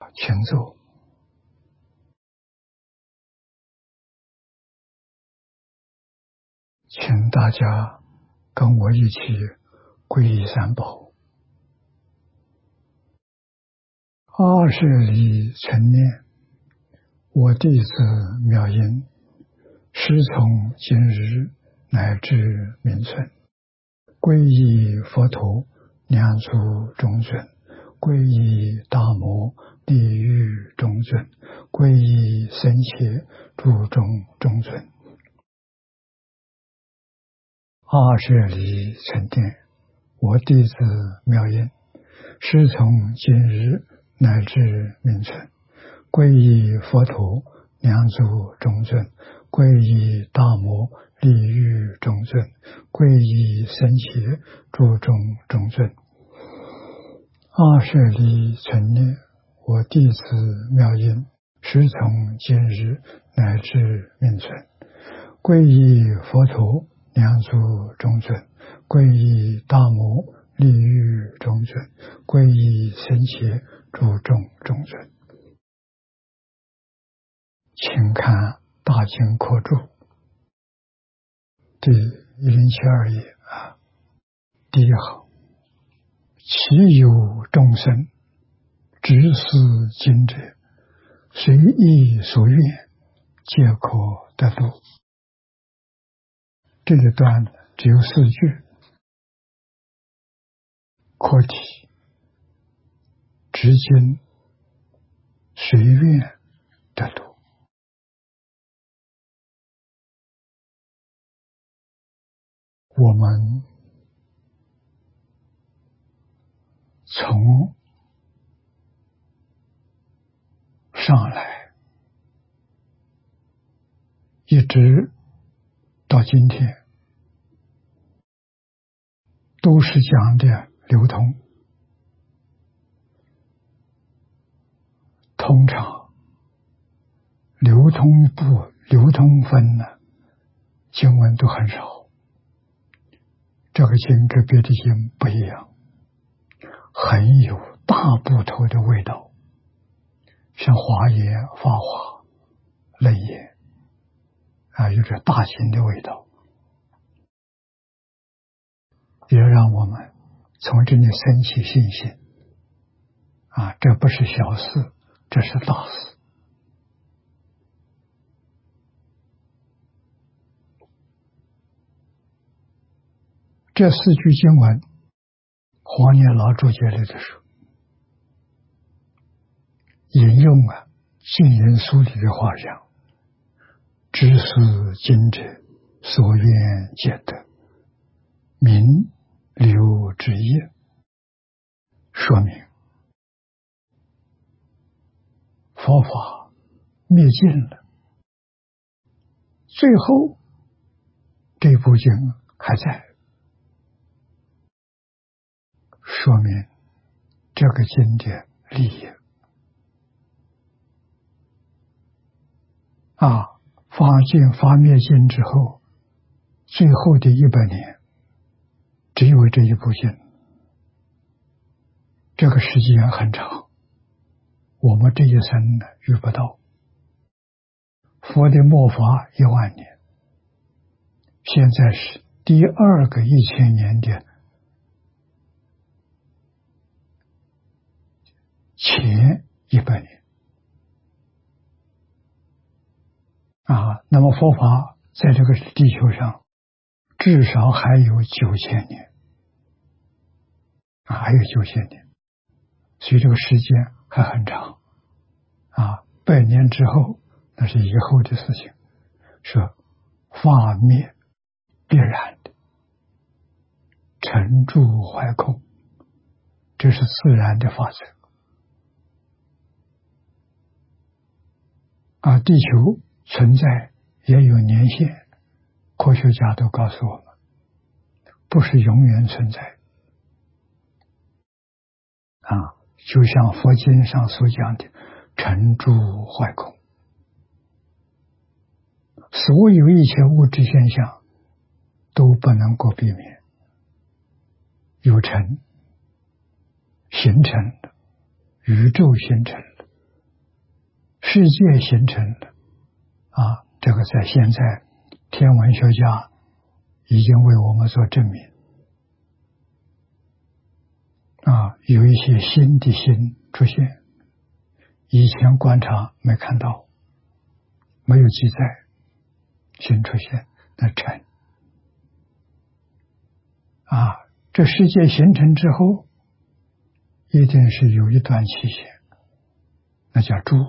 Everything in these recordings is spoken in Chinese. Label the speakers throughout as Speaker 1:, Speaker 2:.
Speaker 1: 请坐。请大家跟我一起皈依三宝。20里成念，我弟子妙音，师从今日乃至明存，皈依佛陀、两足中尊，皈依大摩地狱中尊，皈依僧伽诸中中尊。20里成念，我弟子妙音，师从今日乃至明存，皈依佛陀、两足中尊，皈依大摩地狱中尊，皈依僧伽诸中中尊。20里成念，我弟子妙音，师从今日乃至明存，皈依佛陀、两足中尊，皈依大摩地狱中尊，皈依僧伽诸中中尊。请看大经课注第107页第一行，其有众生执思经者，随意所愿，皆可得度。这一段只有4句，课题执经随愿得度。我们从上来一直到今天，都是讲的流通。通常流通部、流通分呢，经文都很少。这个经跟别的经不一样，很有大部头的味道，像华严、法华、楞严有着大型的味道，也让我们从这里升起信心这不是小事，这是大事。这4句经文，黄念老注解里的说，引用净言书里的话讲，知思经者，所愿皆得，名流之业，说明佛法灭尽了，最后这部经还在，说明这个经的利益法尽法灭尽之后，最后的100年只有这一部经，这个时间很长，我们这一生呢遇不到。佛的末法1万年，现在是第2个1000年的前100年那么佛法在这个地球上至少还有9000年还有9000年，所以这个时间还很长100年之后那是以后的事情，说法灭必然的，成住坏空，这是自然的法则地球存在也有年限，科学家都告诉我们，不是永远存在就像佛经上所讲的成住坏空，所有一切物质现象都不能够避免，有成形成了，宇宙形成了， 世界形成了这个在现在天文学家已经为我们做证明有一些新的星出现，以前观察没看到，没有记载，新出现那成这世界形成之后，一定是有一段期限，那叫诸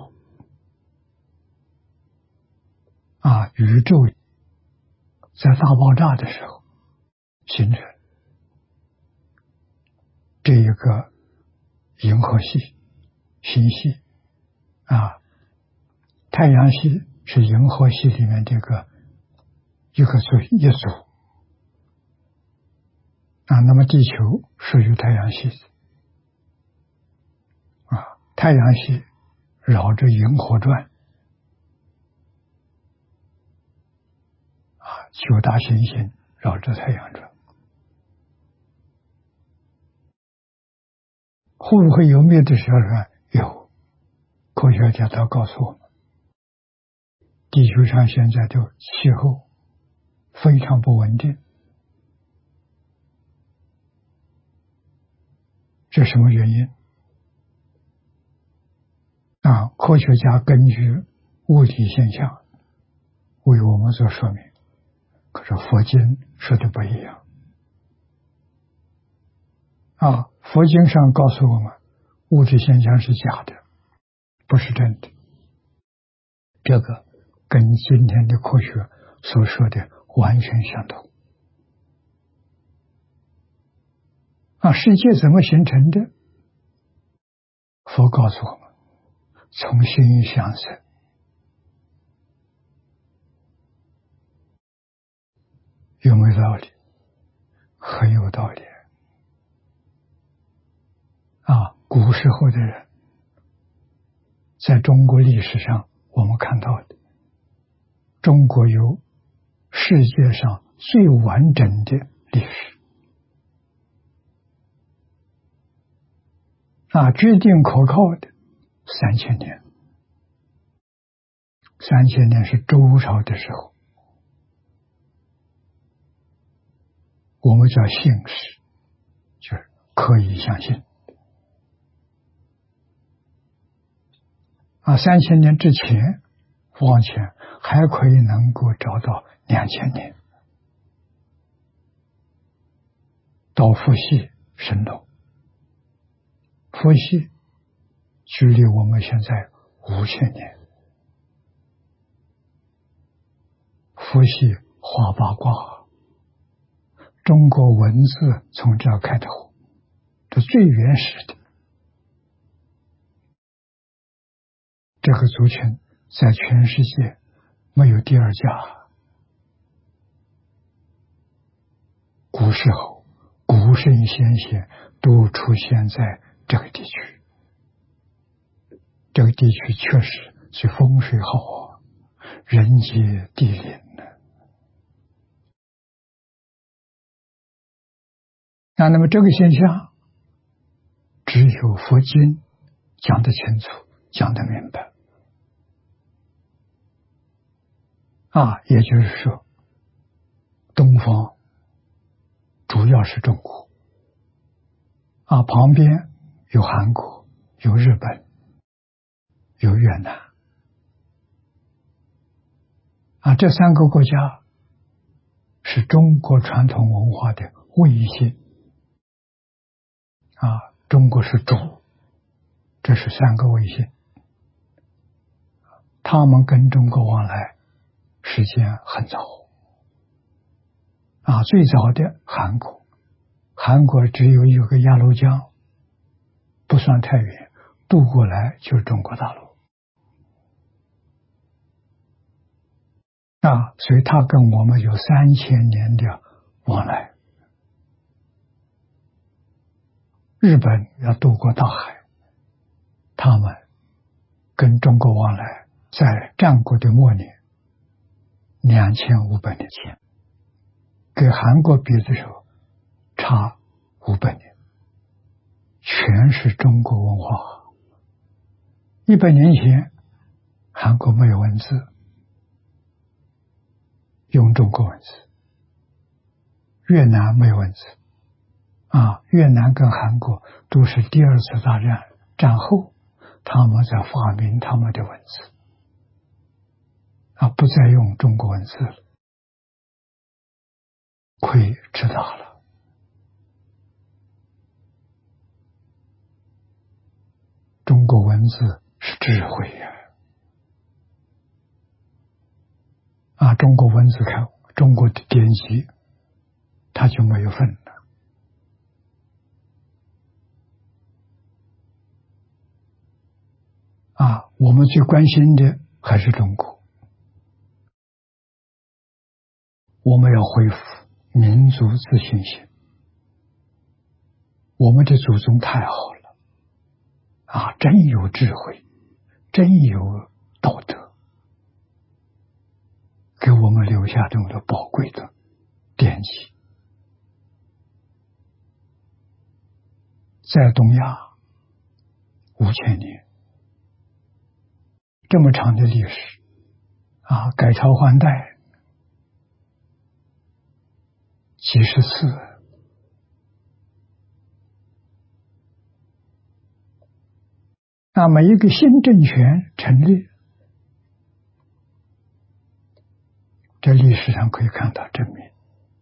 Speaker 1: 宇宙在大爆炸的时候形成这一个银河系、星系太阳系是银河系里面这个一组那么地球属于太阳系太阳系绕着银河转9大行星绕着太阳转，会不会有灭的时候呢？有，科学家都告诉我们，地球上现在的气候非常不稳定，这什么原因？科学家根据物理现象为我们做说明，可是佛经说的不一样佛经上告诉我们，物质现象是假的，不是真的。这个跟今天的科学所说的完全相同世界怎么形成的？佛告诉我们，从心想生。有没有道理？很有道理古时候的人，在中国历史上我们看到的，中国有世界上最完整的历史决定可靠的3000年，3000年是周朝的时候，我们叫信史，就是可以相信3000年之前往前还可以能够找到2000年，到伏羲神农，伏羲距离我们现在5000年，伏羲画八卦，中国文字从这儿开头，这最原始的这个族群，在全世界没有第二家。古时候古圣先贤都出现在这个地区，这个地区确实是风水好人杰地灵那么这个现象只有佛经讲得清楚，讲得明白也就是说，东方主要是中国旁边有韩国，有日本，有越南这3个国家是中国传统文化的卫星中国是主，这是3个卫星，他们跟中国往来时间很早最早的韩国只有一个鸭绿江，不算太远，渡过来就是中国大陆所以它跟我们有3000年的往来。日本要渡过大海，他们跟中国往来在战国的末年2500年前，跟韩国比的时候差500年，全是中国文化。100年前韩国没有文字，用中国文字。越南没有文字，越南跟韩国都是第二次大战战后，他们在发明他们的文字，不再用中国文字了，亏吃大了。中国文字是智慧呀！中国文字看中国的典籍，它就没有分了。我们最关心的还是中国，我们要恢复民族自信心。我们的祖宗太好了，真有智慧，真有道德，给我们留下这么多宝贵的典籍。在东亚5000年这么长的历史，改朝换代几十次，每一个新政权成立，在历史上可以看到证明，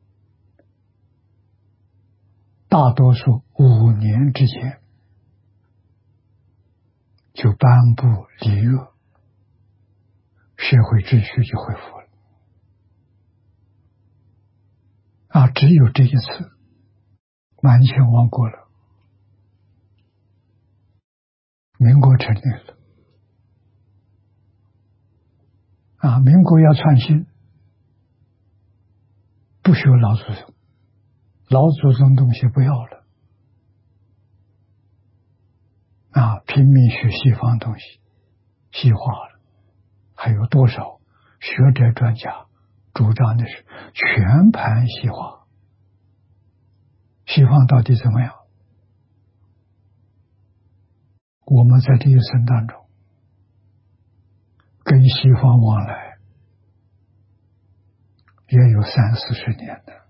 Speaker 1: 大多数5年之前就颁布礼乐，社会秩序就恢复了。只有这一次，满清亡国了，民国成立了。民国要创新，不学老祖宗，老祖宗东西不要了，拼命学西方东西，西化了。还有多少学者专家主张的是全盘西化？西方到底怎么样？我们在这一生当中跟西方往来也有30-40年的。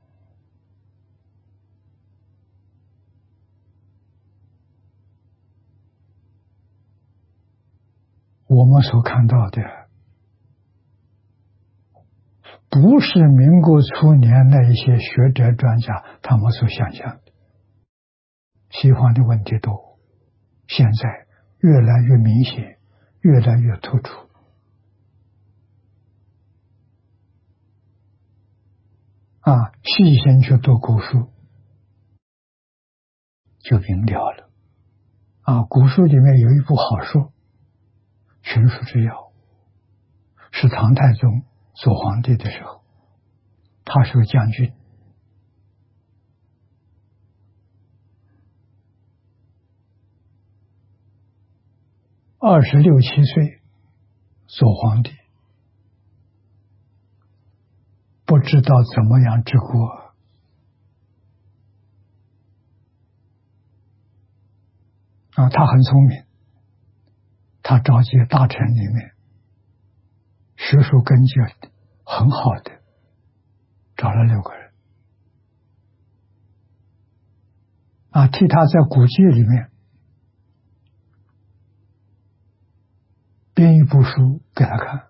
Speaker 1: 我们所看到的不是民国初年那一些学者专家他们所想象的，西方的问题多，现在越来越明显，越来越突出。细心去读古书就明了了。古书里面有一部好书《群书之要》，是唐太宗做皇帝的时候，他是个将军，26、27岁做皇帝，不知道怎么样治国，他很聪明，他召集大臣里面学术根基很好的，找了6个人，替他在古籍里面编一部书给他看。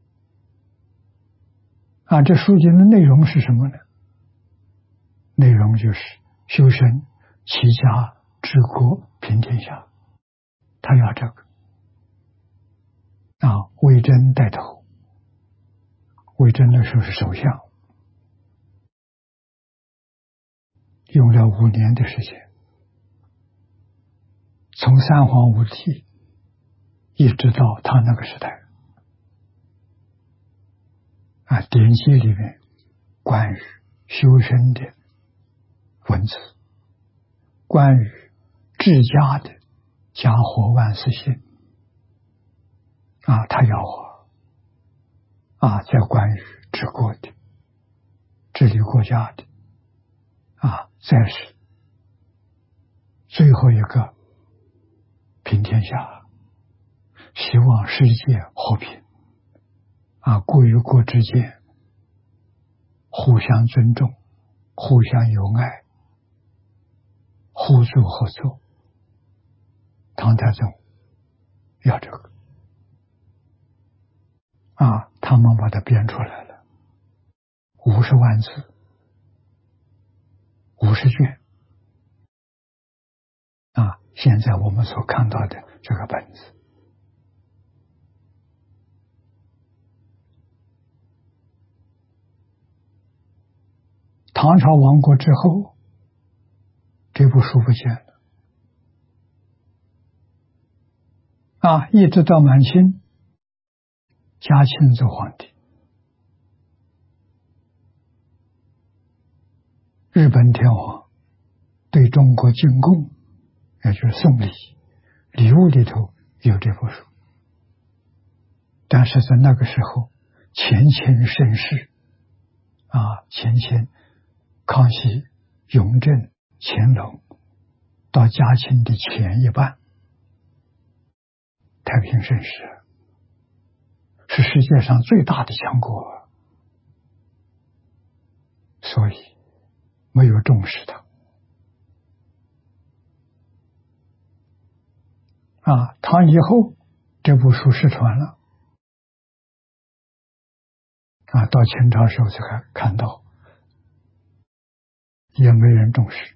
Speaker 1: 这书籍的内容是什么呢？内容就是修身、齐家、治国、平天下。他要这个。魏征带头，魏征那时候是首相，用了5年的时间，从三皇五帝一直到他那个时代，典籍里面关于修身的文字，关于治家的家和万事兴，他要在关于治国的、治理国家的，再是最后一个平天下，希望世界和平。 国与国之间互相尊重，互相友爱，互助合作。唐太宗要这个他们把它编出来了，50万字，50卷现在我们所看到的这个本子。唐朝亡国之后，这部书不见了一直到满清，嘉庆做皇帝，日本天皇对中国进贡，也就是送礼，礼物里头有这部书。但是在那个时候，乾乾盛世乾乾、康熙、雍正、乾隆到嘉庆的前一半，太平盛世是世界上最大的强国，所以没有重视它唐以后这部书失传了到清朝时候才看到，也没人重视。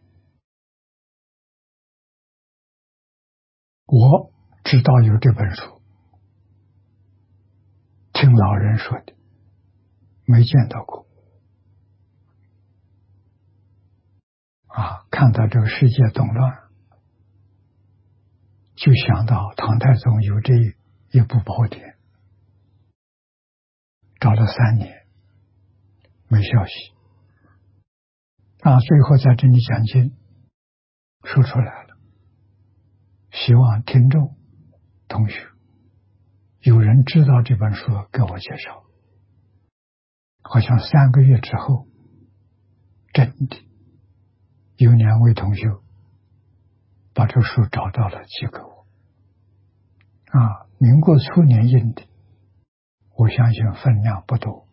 Speaker 1: 我知道有这本书，听老人说的，没见到过看到这个世界动乱，就想到唐太宗有这一部宝典，找了3年没消息最后在这里讲经说出来了，希望听众同学有人知道这本书给我介绍。好像3个月之后，真的有2位同学把这书找到了寄给我民国初年印的，我相信分量不多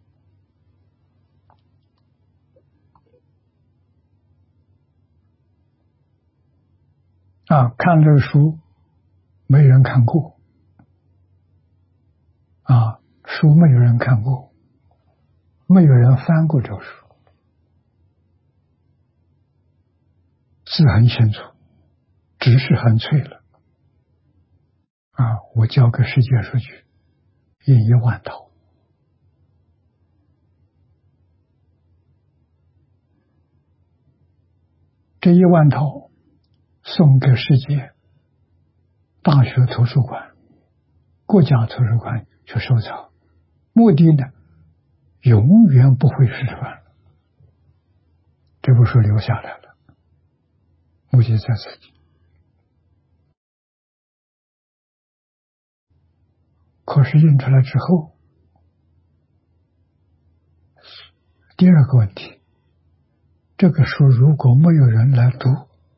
Speaker 1: 看这个书没人看过书没有人看过，没有人翻过这个书，字很清楚，纸是很脆了我交给世界书局印1万套这1万套送给世界大学图书馆、国家图书馆去收藏，目的呢永远不会失传，这部书留下来了，目的在此地。可是印出来之后，第二个问题，这个书如果没有人来读，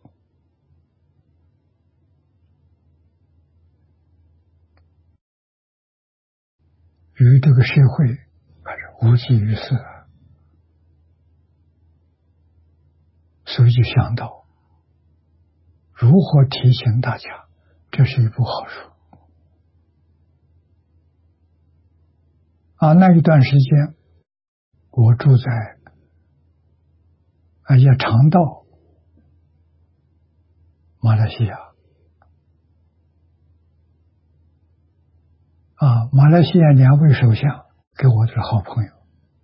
Speaker 1: 与这个社会无济于事所以就想到如何提醒大家，这是一部好书那一段时间我住在也常到马来西亚马来西亚2位首相给我的好朋友，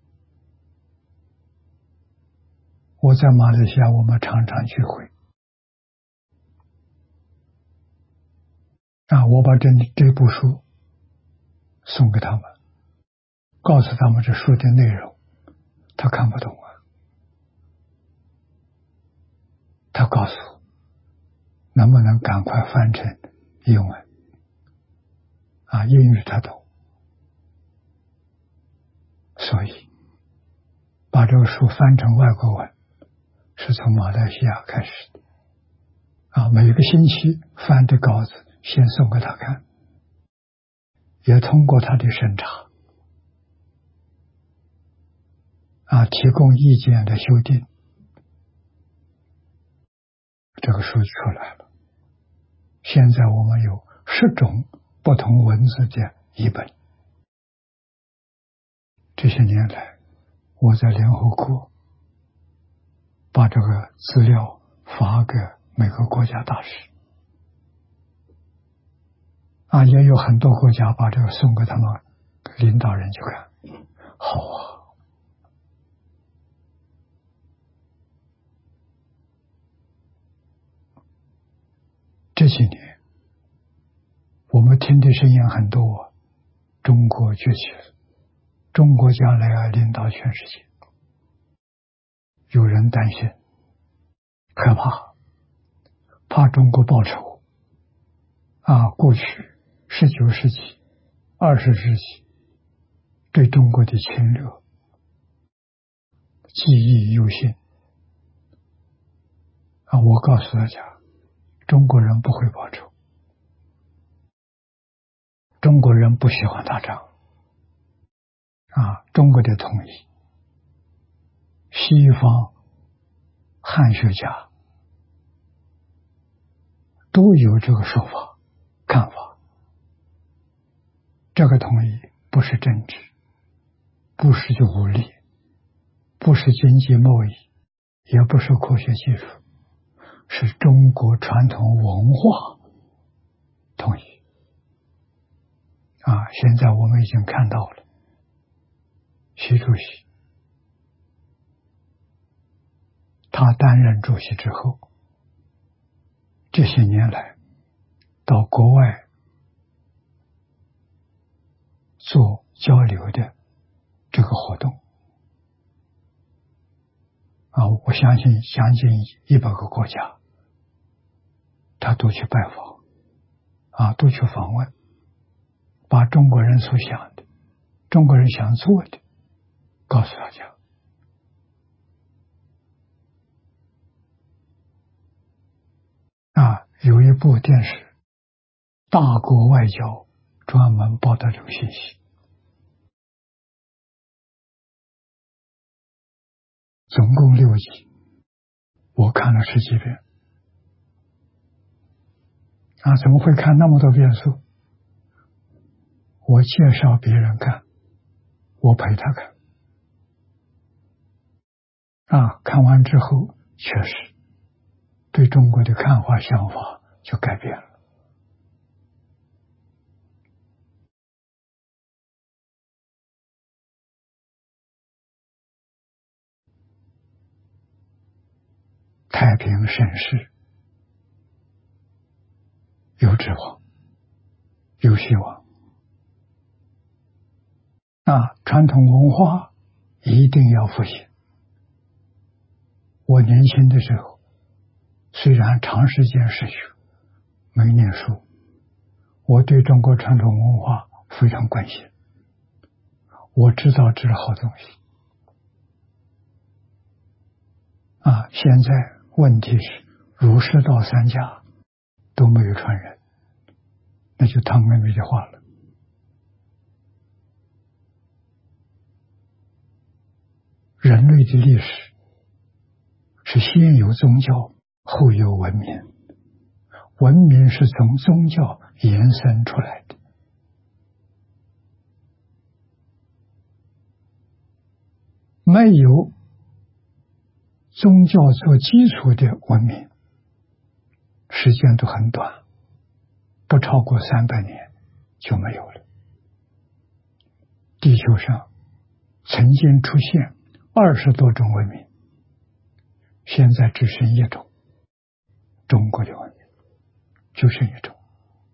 Speaker 1: 我在马来西亚我们常常聚会我把这部书送给他们，告诉他们这书的内容，他看不懂他告诉我能不能赶快翻成英文英语他懂，所以把这个书翻成外国文是从马来西亚开始的每个星期翻的稿子先送给他看，也通过他的审查提供意见的修订，这个书出来了。现在我们有10种不同文字的译本。这些年来，我在联合国把这个资料发给每个国家大使，也有很多国家把这个送给他们领导人去看。好啊！这几年我们听的声音很多，中国崛起了，中国将来要领导全世界。有人担心，害怕中国报仇。过去19世纪、20世纪对中国的侵略记忆犹新。我告诉大家，中国人不会报仇，中国人不喜欢打仗。中国的统一，西方汉学家都有这个说法看法。这个统一不是政治，不是武力，不是经济贸易，也不是科学技术，是中国传统文化统一。现在我们已经看到了，习主席他担任主席之后，这些年来到国外做交流的这个活动，我相信将近100个国家他都去拜访，都去访问，把中国人所想的，中国人想做的告诉大家。有一部电视《大国外交》专门报道这个信息，总共6集，我看了10几遍。怎么会看那么多遍数？我介绍别人看，我陪他看。看完之后，确实对中国的看法想法就改变了。太平盛世有指望，有希望。传统文化一定要复兴。我年轻的时候，虽然长时间失学，没念书，我对中国传统文化非常关心，我知道这是好东西。现在问题是儒释道3家都没有传人，那就汤妹妹的话了。人类的历史是先有宗教，后有文明，文明是从宗教延伸出来的。没有宗教做基础的文明，时间都很短，不超过300年就没有了。地球上曾经出现20多种文明，现在只剩1种，中国的文明就剩1种，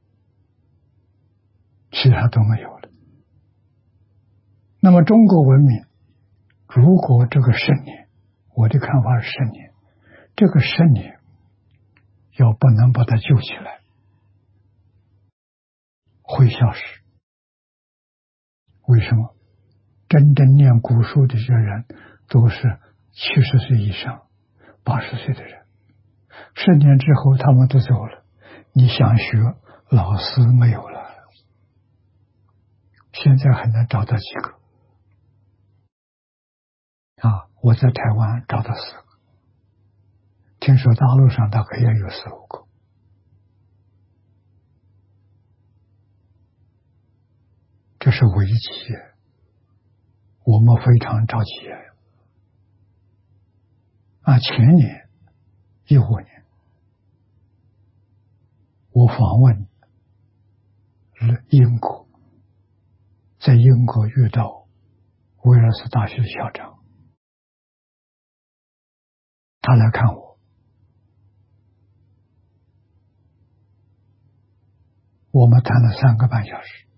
Speaker 1: 其他都没有了。那么中国文明，如果这个10年，我的看法是10年，这个10年要不能把它救起来，会消失。为什么？真正念古书的这些人都是70岁以上、80岁的人，10年之后他们都走了，你想学，老师没有了，现在很难找到几个。 我在台湾找到4个，听说大陆上大概也有4、5个。这是危机，我们非常着急。前年15年，我访问英国，在英国遇到威尔斯大学的校长，他来看我，我们谈了3个半小时，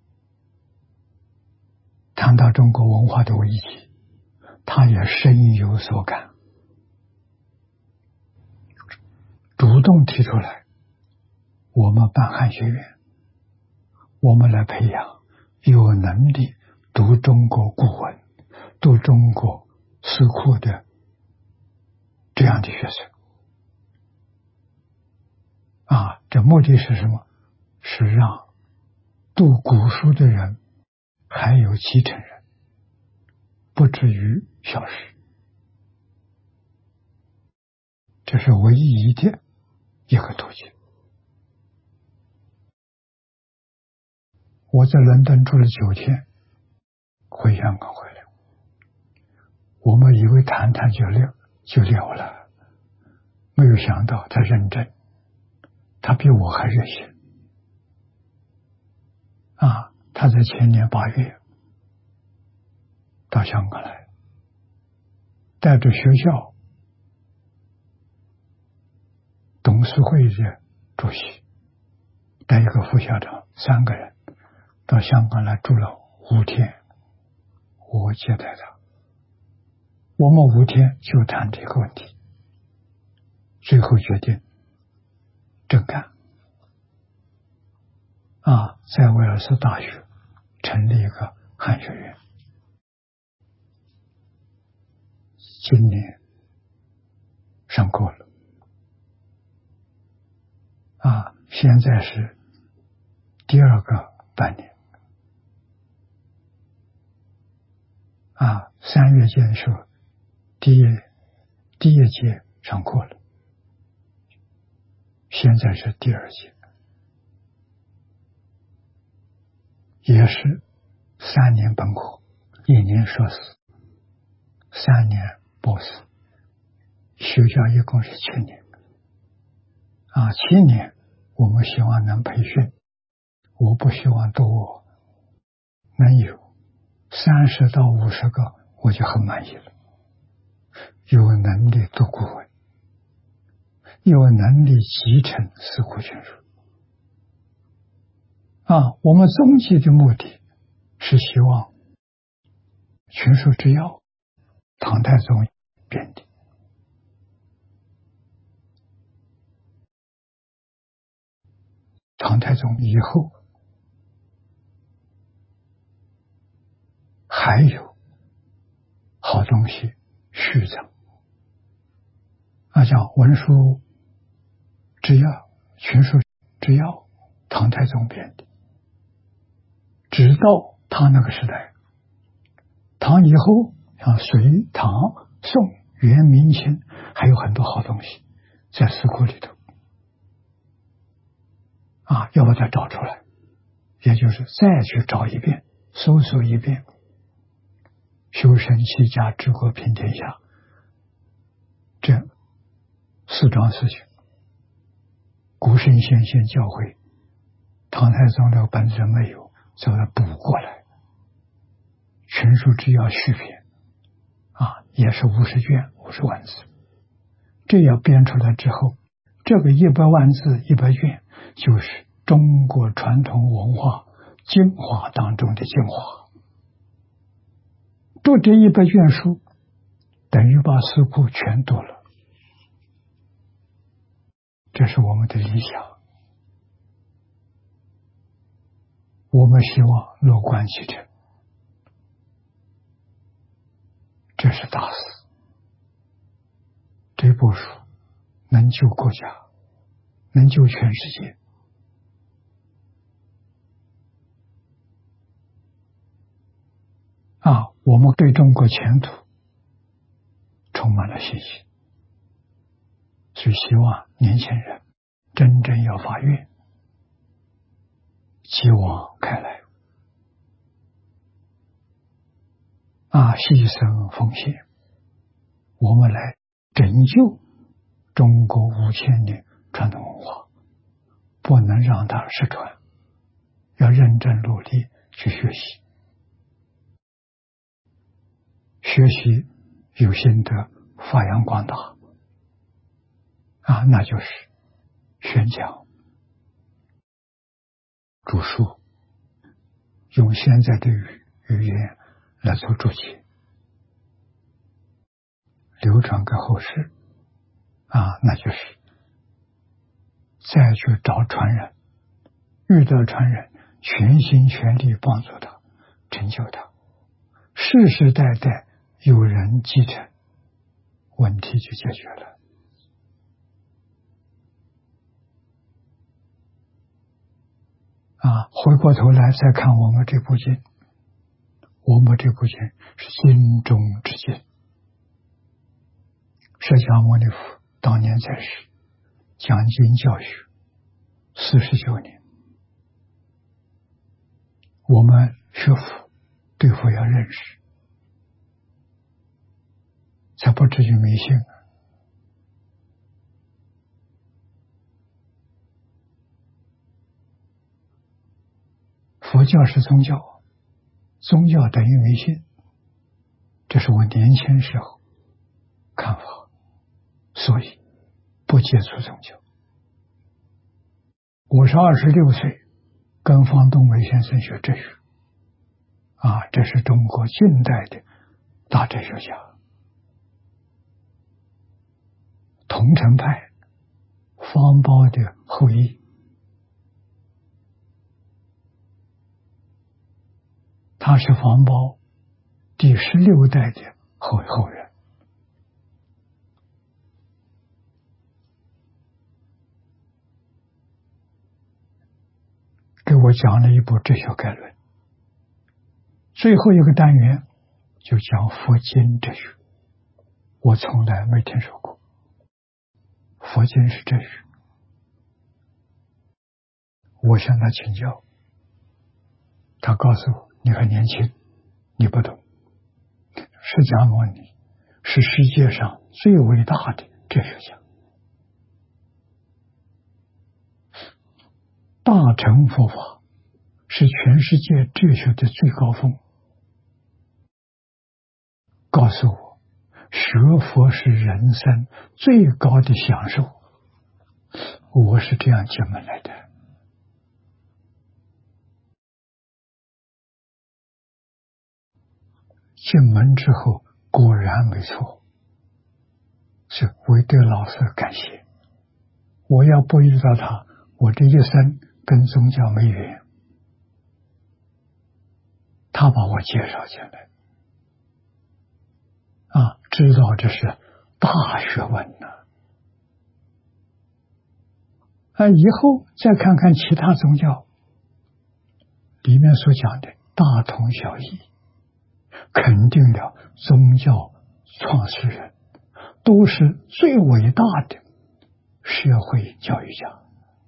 Speaker 1: 谈到中国文化的危机，他也深有所感，主动提出来，我们办汉学院，我们来培养有能力读中国古文、读中国诗库的这样的学生。这目的是什么？是让读古书的人还有继承人，不至于消失。这是唯一的一个途径。我在伦敦住了9天，回香港回来，我们以为谈谈就了了，没有想到他认真，他比我还热心。他在前年8月到香港来，带着学校董事会的主席，带一个副校长，3个人到香港来住了5天，我接待他，我们5天就谈这个问题，最后决定真干。在威尔斯大学成立一个汉学院，今年上课了。现在是第2个半年。3月建设第一届上课了，现在是第2届，也是3年本科，1年硕士，3年博士，学校一共是7年。7年我们希望能培训，我不希望多，能有30到50个我就很满意了。有能力读古文，有能力继承四库全书。我们终极的目的是希望群书之要，唐太宗编的，唐太宗以后还有好东西续藏，叫文书之要、群书之要，唐太宗编的。直到他那个时代，唐以后，像隋、唐、宋、元、明清，还有很多好东西在四库里头。要把它找出来，也就是再去找一遍，搜索一遍。修身齐家治国平天下，这4桩事情，古圣先贤教诲，唐太宗这个本子没有，就要补过来。群书之要续编，也是50卷50万字，这要编出来之后，这个100万字100卷，就是中国传统文化精华当中的精华。读这100卷书，等于把四库全读了，这是我们的理想。我们希望乐观其成，这是大事。这部书能救国家，能救全世界。我们对中国前途充满了信心。所以希望年轻人真正要发愿，继往开来，牺牲奉献，我们来拯救中国5000年传统文化，不能让它失传，要认真努力去学习，学习有心得，发扬光大，那就是宣讲、著书，用现在的语言来做注解，流传给后世，那就是再去找传人，遇到传人，全心全力帮助他，成就他，世世代代有人继承，问题就解决了。回过头来再看我们这部经，我们这部经是经中之经。释迦牟尼佛当年在世，讲经教学49年。我们学佛，对佛要认识，才不至于迷信。佛教是宗教，宗教等于迷信，这是我年轻时候看法，所以不接触宗教。我是26岁跟方东梅先生学哲学，这是中国近代的大哲学家，桐城派方苞的后裔。他是方苞第16代的后人。给我讲了一部哲学概论，最后一个单元就讲佛经哲学，我从来没听说过佛经是哲学。我向他请教，他告诉我，你很年轻，你不懂，释迦牟尼是世界上最伟大的哲学家，大乘佛法是全世界哲学的最高峰。告诉我，学佛是人生最高的享受。我是这样进门来的。进门之后果然没错，是为对老师感谢。我要不遇到他，我这一生跟宗教没缘。他把我介绍进来，知道这是大学问呢。以后再看看其他宗教里面所讲的大同小异，肯定了宗教创始人都是最伟大的社会教育家，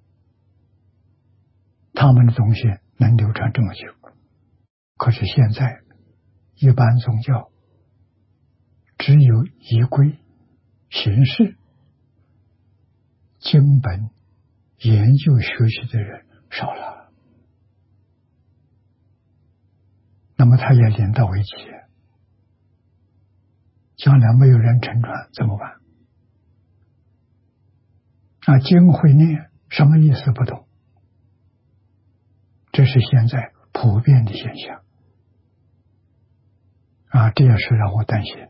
Speaker 1: 他们的东西能流传这么久。可是现在一般宗教只有仪规形式，经本研究学习的人少了，那么他也连到危机，将来没有人承传怎么办？经会念什么意思不懂，这是现在普遍的现象。这也是让我担心。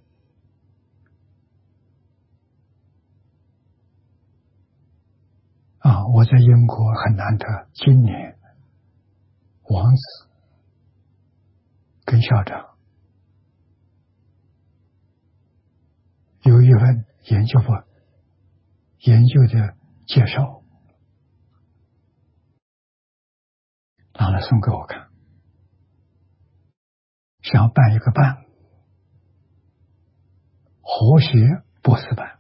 Speaker 1: 我在英国很难得，今年王子跟校长有一份研究的介绍，拿来送给我看，想办一个班， 活学博士班。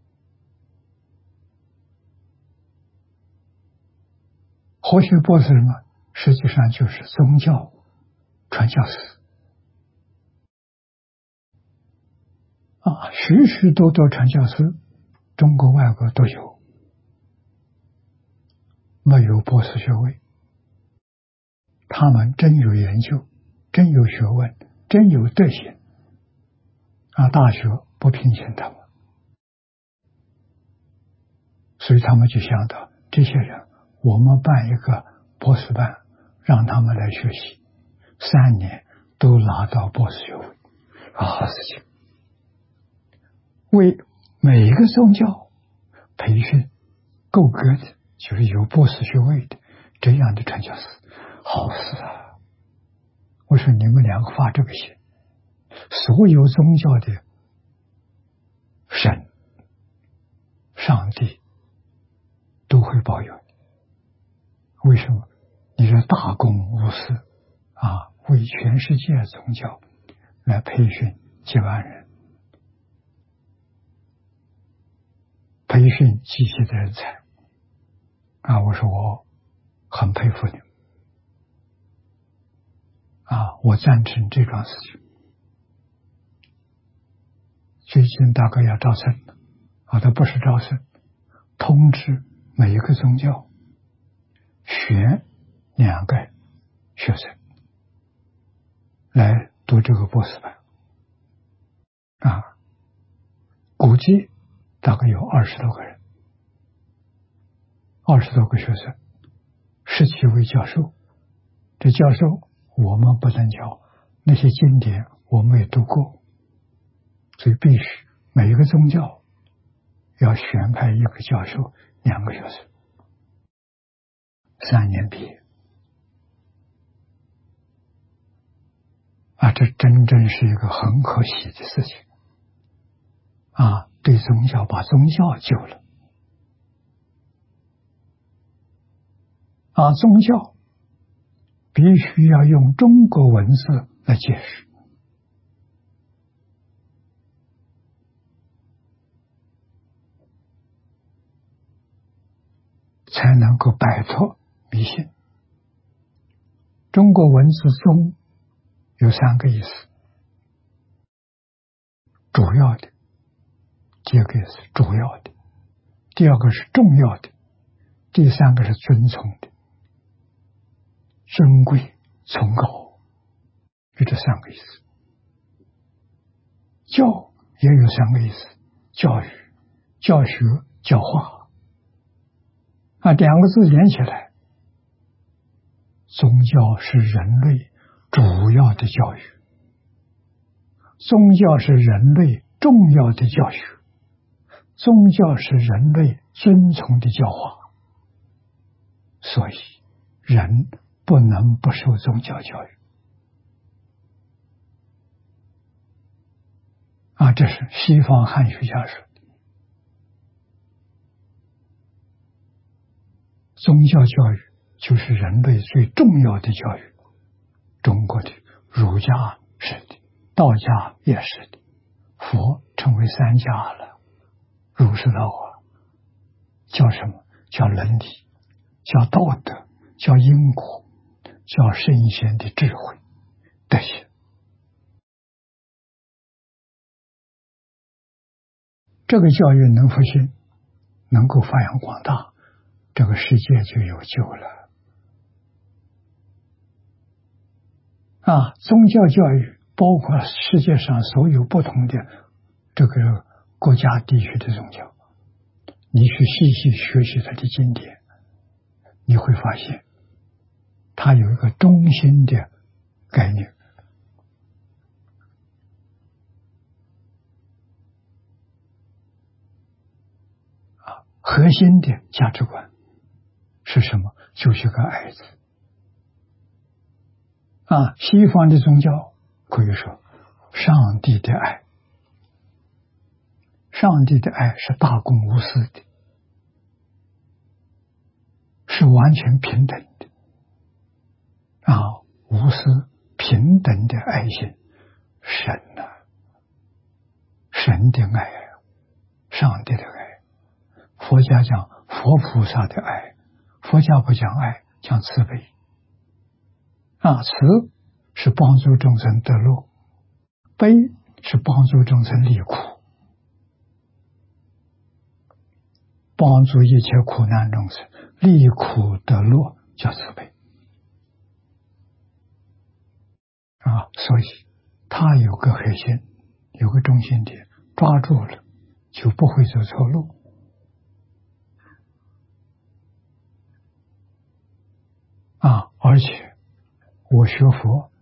Speaker 1: 活学博士什么？实际上就是宗教传教士许许多多传教士，中国外国都有，没有博士学位，他们真有研究，真有学问，真有德行大学不聘请他们，所以他们就想到这些人，我们办一个博士班，让他们来学习，3年都拿到博士学位，好事情。为每一个宗教培训够格的，就是有博士学位的这样的传教士，好事啊！我说你们两个发这个心，所有宗教的神、上帝都会保佑你。为什么？你是大公无私为全世界宗教来培训几万人，培训积极的人才我说我很佩服你们我赞成这桩事情。最近大概要招生了它不是招生，通知每一个宗教选2个学生来读这个博士班估计大概有20多个人，20多个学生，17位教授。这教授我们不能教，那些经典我们也读过，所以必须每一个宗教要选派一个教授，2个学生，3年毕业这真是一个很可喜的事情对宗教，把宗教救了宗教必须要用中国文字来解释才能够摆脱迷信。中国文字中有3个意思，主要的，第2个是主要的，第2个是重要的，第3个是尊崇的，尊贵崇高，就这3个意思。教也有3个意思，教育、教学、教化2个字连起来，宗教是人类主要的教育，宗教是人类重要的教学，宗教是人类尊崇的教化，所以人不能不受宗教教育这是西方汉学家说的。宗教教育就是人类最重要的教育，中国的儒家是的，道家也是的，佛成为3家了，儒释道叫什么？叫伦理，叫道德，叫因果，叫圣贤的智慧德行。这个教育能复兴，能够发扬光大，这个世界就有救了宗教教育包括世界上所有不同的这个国家地区的宗教，你去细细学习它的经典，你会发现它有一个中心的概念核心的价值观是什么？就是个爱字西方的宗教可以说上帝的爱，上帝的爱是大公无私的，是完全平等的无私平等的爱心，神神的爱，上帝的爱。佛家讲佛菩萨的爱，佛家不讲爱，讲慈悲。慈是帮助众生得乐，悲是帮助众生离苦，帮助一切苦难众生离苦得乐，叫慈悲。所以它有个核心，有个中心点，抓住了就不会走错路。而且我学佛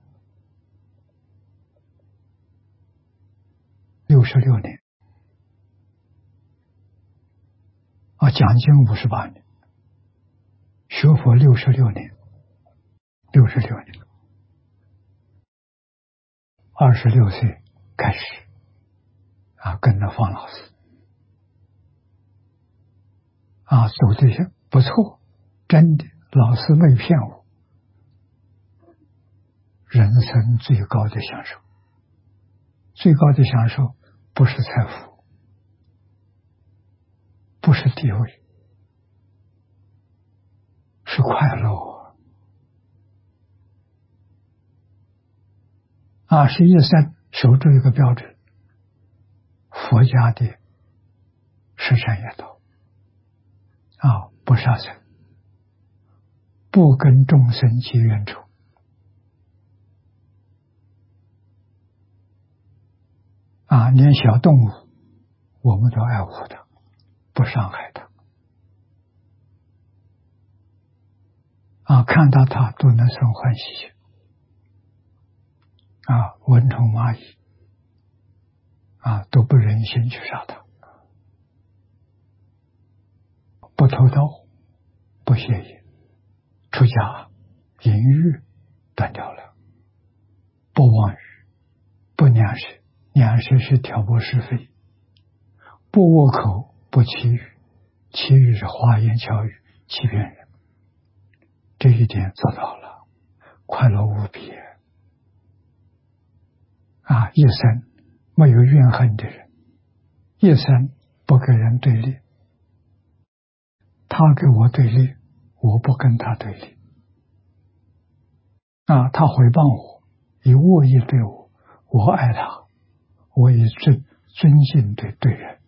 Speaker 1: 66年，讲经58年，学佛66年，26岁开始跟着方老师走的不错，真的，老师没骗我。人生最高的享受，最高的享受不是财富，不是地位，是快乐是一生守住一个标准，佛家的十善业道不杀生，不跟众生结冤仇，连小动物我们都爱护它，不伤害它看到它都能生欢喜心蚊虫蚂蚁都不忍心去杀它，不偷盗，不邪淫，出家淫欲断掉了，不妄语，不两舌，两舌是挑拨是非，不恶口，不绮语，绮语是花言巧语，欺骗人，这一点做到了，快乐无比一生没有怨恨的人，一生不跟人对立，他跟我对立，我不跟他对立他诽谤我，以恶意对我，我爱他，我以尊敬对人，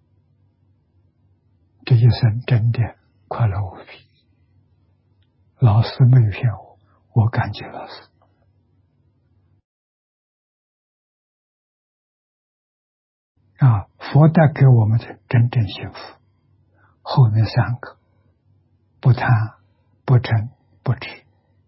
Speaker 1: 这一生真的快乐无比。老师没有骗我，我感激老师佛带给我们的真正幸福，后面3个，不贪，不嗔，不痴。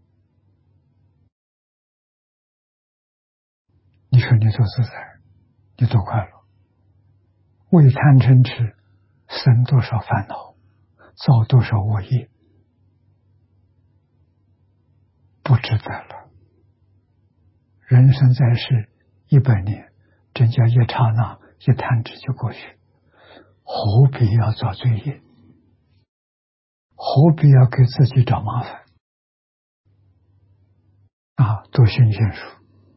Speaker 1: 你说你多自在，你多快乐，为贪嗔痴生多少烦恼，造多少恶业，不值得了。人生在世100年，真叫一刹那一弹指就过去，何必要造罪业，何必要给自己找麻烦多行贤术，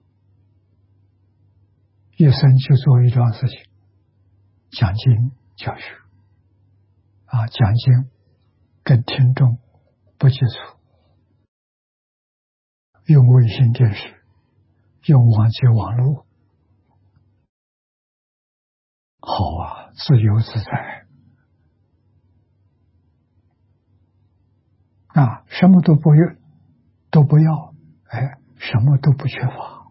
Speaker 1: 一生就做一桩事情，讲经教学讲经跟听众不接触，用卫星电视，用网际网络，好自由自在什么都不要，什么都不缺乏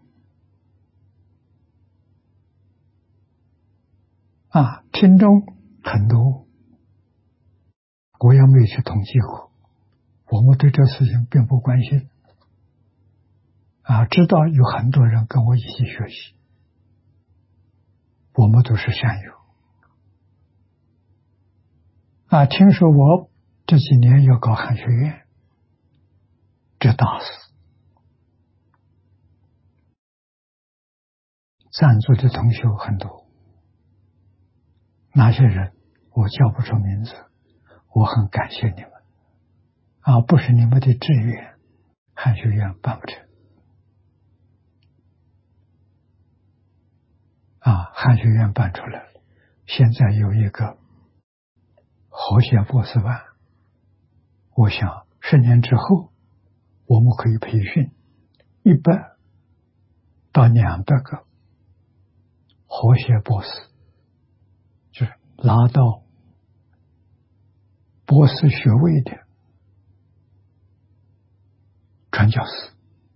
Speaker 1: 听众很多，我也没去统计过，我们对这事情并不关心知道有很多人跟我一起学习，我们都是善友听说我这几年要搞汉学院，这大事，赞助的同学很多，哪些人我叫不出名字，我很感谢你们不是你们的志愿，汉学院办不成汉学院办出来了，现在有一个和谐博士班，我想10年之后，我们可以培训100到200个和谐博士，就是拿到博士学位的传教士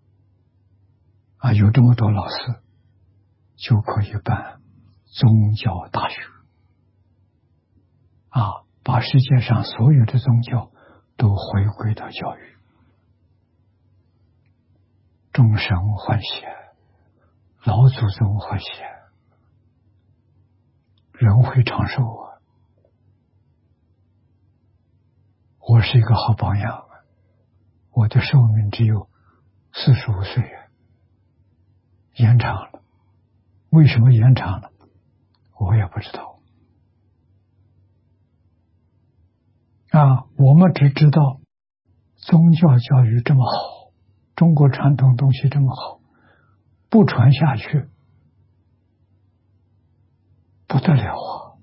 Speaker 1: 有这么多老师，就可以办宗教大学把世界上所有的宗教都回归到教育，众生欢喜，老祖宗欢喜，人会长寿我是一个好榜样我的寿命只有45岁延长了。为什么延长了？我也不知道我们只知道宗教教育这么好，中国传统东西这么好，不传下去不得了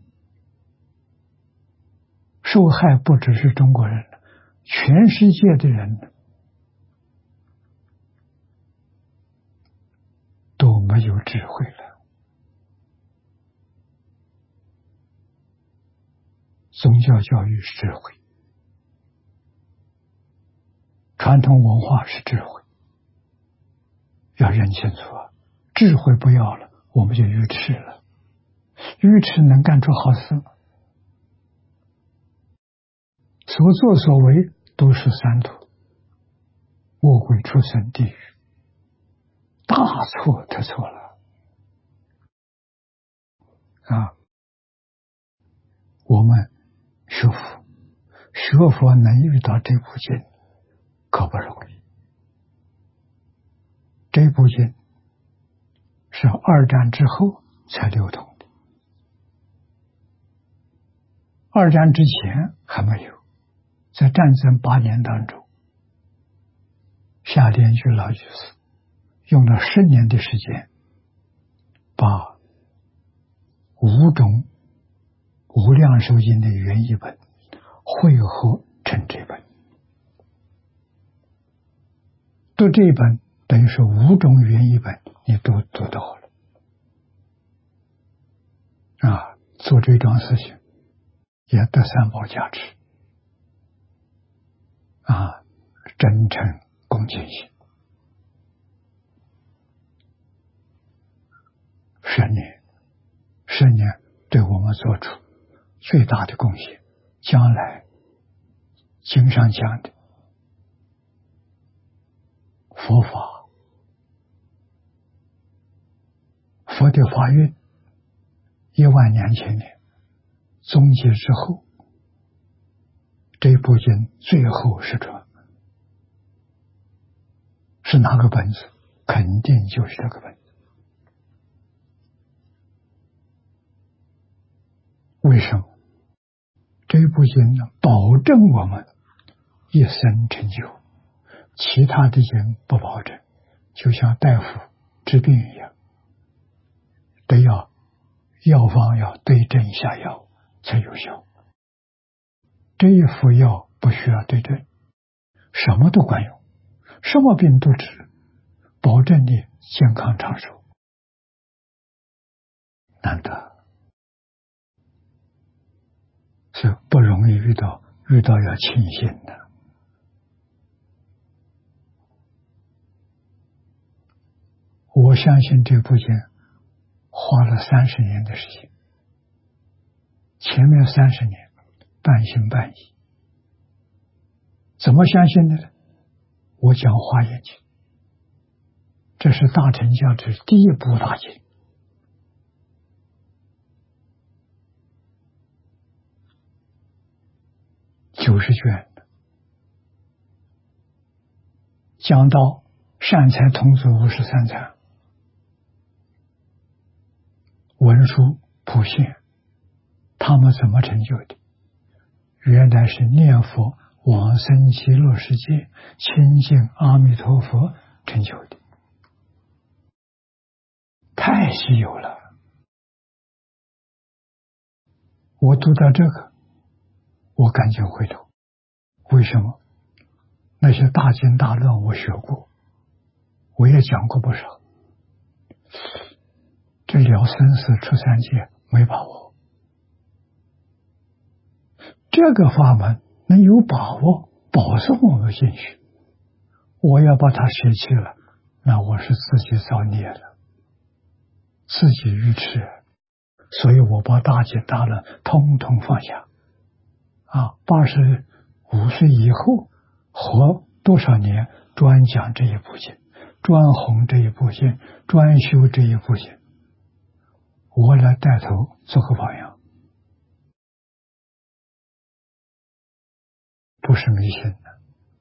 Speaker 1: 受害不只是中国人，全世界的人都没有智慧了。宗教教育是智慧，传统文化是智慧，要认清楚智慧不要了，我们就愚痴了。愚痴能干出好事吗？所作所为都是三途，恶鬼畜生地狱，大错特错了我们学佛能遇到这部经可不容易。这部经是2战之后才流通的，2战之前还没有。在战争8年当中，夏莲居老居士用了10年的时间，把5种无量寿经的原译本汇合成这本。读这一本等于是5种原译本你都读到了做这桩事情也得3宝加持真诚恭敬心。10年对我们做出最大的贡献，将来经上讲的佛法，佛的法运1万年前年终结之后，这部经最后是传，是哪个本子？肯定就是这个本子。为什么？这部经呢，保证我们一生成就，其他的经不保证。就像大夫治病一样，得要药方要对症下药才有效。这一副药不需要对症，什么都管用，什么病都治，保证你健康长寿。难得，是不容易遇到要庆幸的。我相信这部经花了30年的时间，前面30年半信半疑。怎么相信的呢？我讲华严经，这是大乘教之第一部大经，90卷的，讲到善财童子53禅，文殊普现他们怎么成就的？原来是念佛往生极乐世界，亲近阿弥陀佛成就的，太稀有了。 我读到这个，我赶紧回头。为什么？那些大经大论我学过，我也讲过不少。这了生死出三界没把握，这个法门能有把握保送我们进去，我要把它舍弃了，那我是自己造孽了，自己愚痴。所以我把大经大论通通放下。85岁以后活多少年，专讲这一部经，专弘这一部经，专修这一部经，我来带头做个榜样，不是迷信的。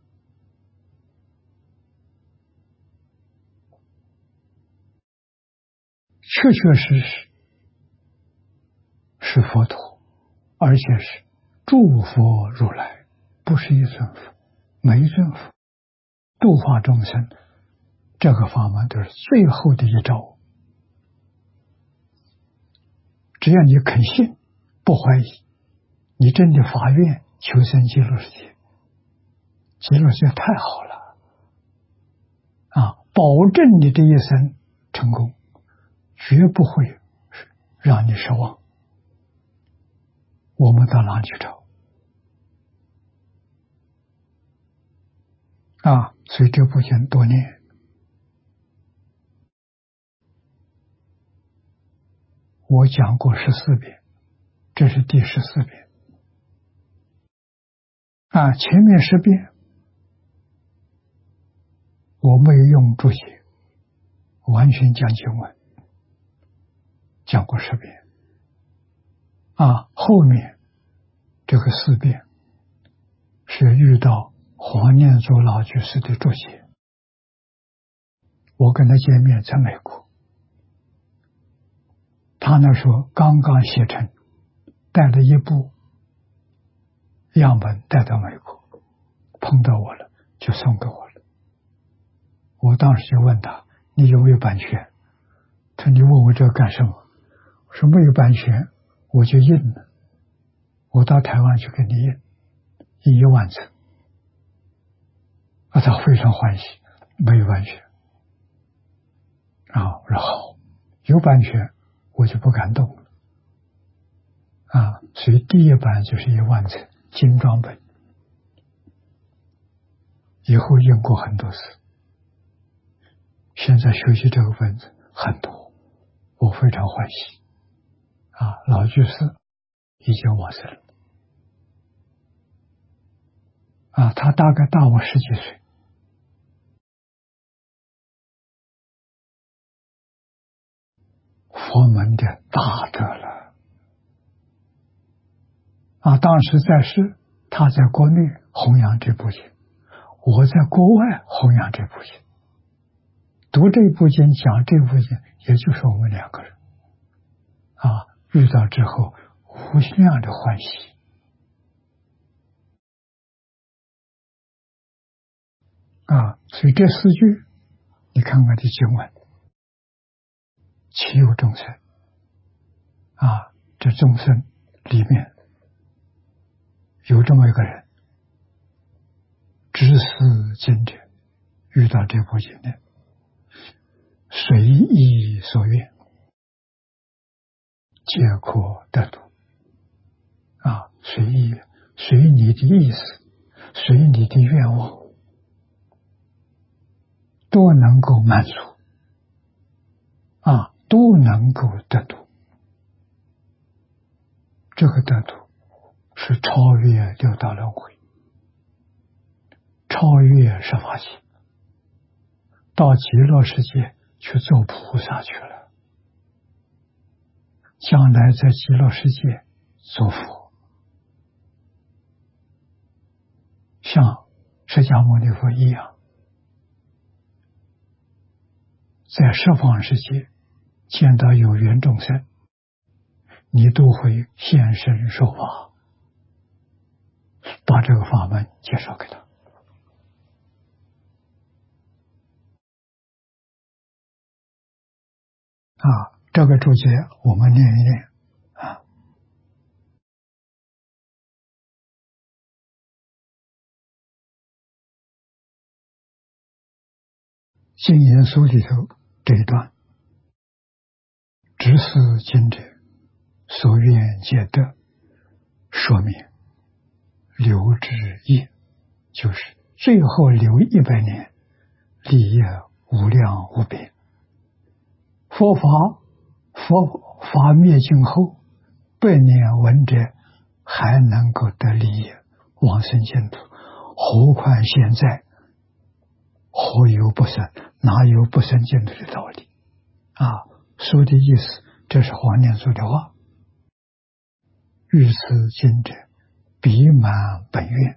Speaker 1: 确确实实是佛陀，而且是诸佛如来，不是一尊佛，每一尊佛度化众生，这个法门都是最后的一招。只要你肯信，不怀疑，你真的发愿求生极乐世界，极乐世界太好了保证你这一生成功，绝不会让你失望。我们到哪去找所以这部经多念。我讲过14遍，这是第14遍前面10遍我没有用注解，完全讲经文，讲过10遍后面这个4遍是遇到黄念祖老居士的注解，我跟他见面在美国，他那时候刚刚写成，带了一部样本带到美国，碰到我了就送给我了。我当时就问他，你有没有版权？他说你问我这干什么？我说没有版权我就印了，我到台湾去给你印1万册他非常欢喜，没有版权我说好，有版权我就不敢动了所以第一版就是1万册精装本，以后印过很多次，现在学习这个本子很多，我非常欢喜老居士已经往生了他大概大我10几岁，佛门的大德了当时在世，他在国内弘扬这部经，我在国外弘扬这部经，读这部经讲这部经，也就是我们2个人遇到之后无量的欢喜所以这4句你看看这经文，其有众生这众生里面有这么一个人，知思经者，遇到这部经的随意所愿，皆可得度随意，随你的意思，随你的愿望，都能够满足都能够得度。这个得度是超越六道轮回，超越十法界，到极乐世界去做菩萨去了，将来在极乐世界做佛，像释迦牟尼佛一样，在十方世界见到有缘众生，你都会现身说法，把这个法门介绍给他这个注解我们念一念经言书里头这一段，执事经者所愿皆得，说明留之业，就是最后留100年，利益无量无边。佛法灭尽后，100年闻者还能够得利益往生净土，何况现在何有不生？哪有不生净土的道理？书的意思，这是黄念祖的话。遇此经者，彼满本愿，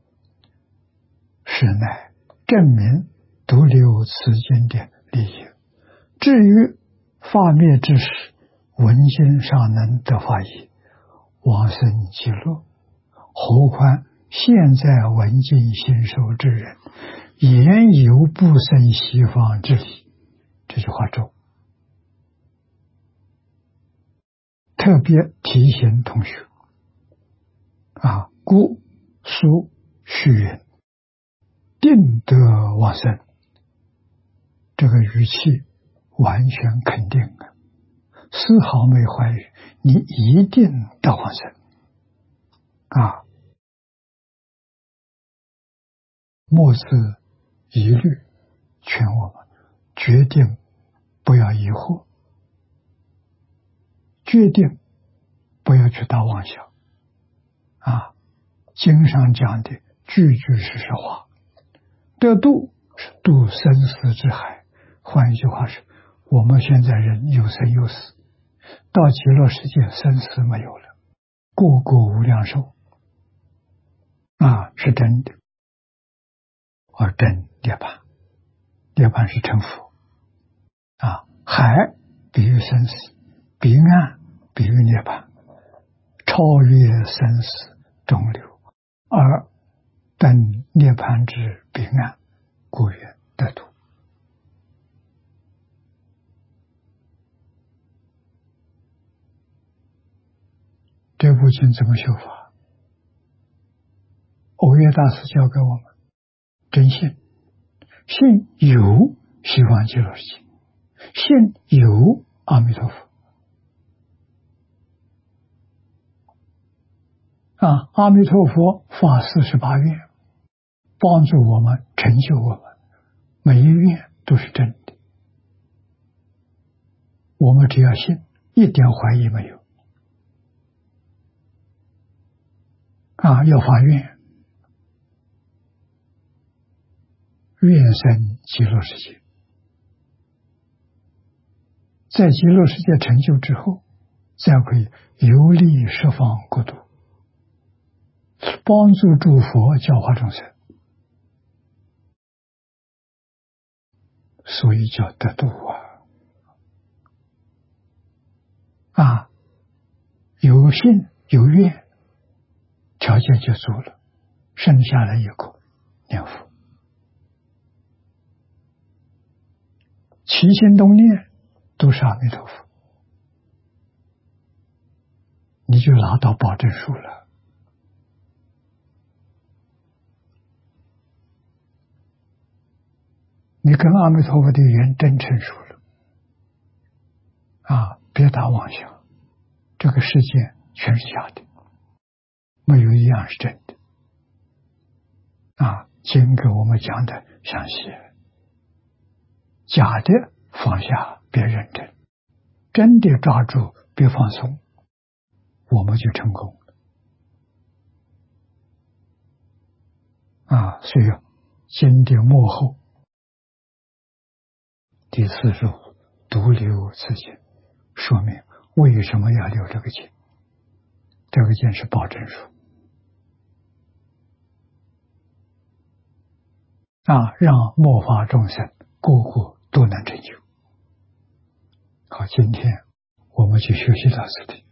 Speaker 1: 是乃证明独留此经的利益。至于法灭之时，闻经尚能得法益，往生极乐，何况现在闻经信受之人，言有不生西方之理。这句话中特别提醒同学故书序云定得往生，这个语气完全肯定了，丝毫没怀疑，你一定得往生莫自疑虑，劝我们决定不要疑惑，决定不要去打妄想经上讲的句句是实话。得度是度生死之海，换一句话是，我们现在人有生有死，到极乐世界生死没有了，个个无量寿是真的。而真涅槃，涅槃是成佛海比喻生死，彼岸比喻涅槃，超越生死中流，而等涅槃之彼岸，故曰得度。这部经怎么修法？欧岳大师教给我们真信，信有西方极乐世界，信有阿弥陀佛阿弥陀佛发48愿，帮助我们，成就我们，每一愿都是真的。我们只要信，一点怀疑没有要发愿，愿生极乐世界，在极乐世界成就之后，再可以游历十方国度，帮助诸佛教化众生，所以叫得度有信有愿，条件就足了，剩下来一个念佛，起心动念都是阿弥陀佛，你就拿到保证书了。你跟阿弥陀佛的缘真成熟了别打妄想，这个世界全是假的，没有一样是真的经给我们讲的详细，假的放下别认真，真的抓住别放松，我们就成功了所以经典幕后第45独留此经，说明为什么要留这个经。这个经是保证书让末法众生个个都能成就。好，今天我们就学习到此地。